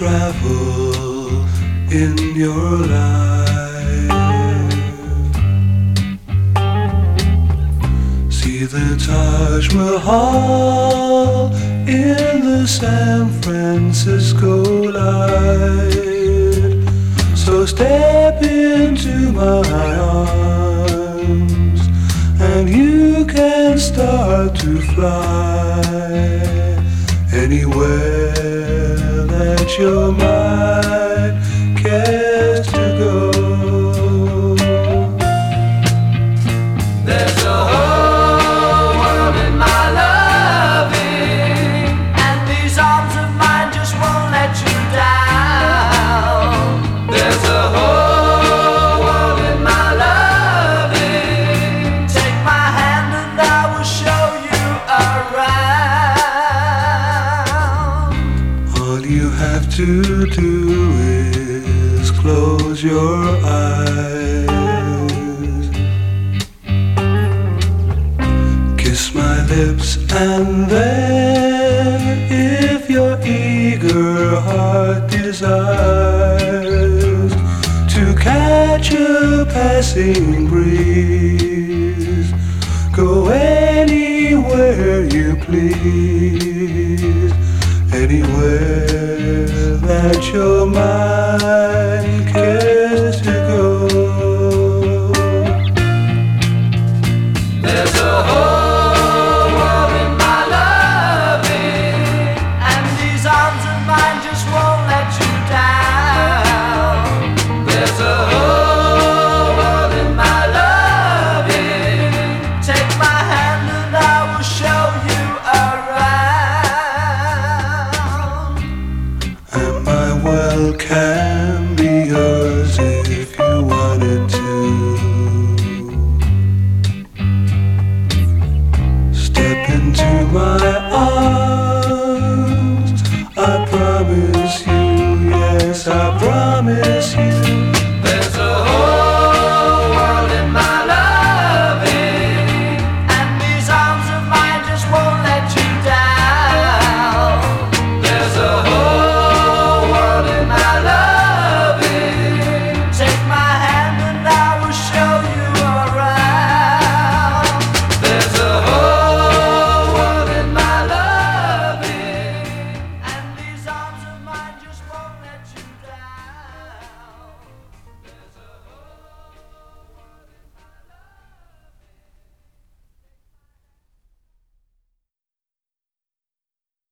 travel in your life. See the Taj Mahal in the San Francisco light. So step into my arms and you can start to fly anywhere that your mind cares to go. There's a whole world in my loving, and these arms of mine just won't let you down. There's a whole world in my loving. Take my hand and I will show you around. All you have to do is close your eyes, kiss my lips, and then, if your eager heart desires to catch a passing breeze, go anywhere you please, anywhere that your mind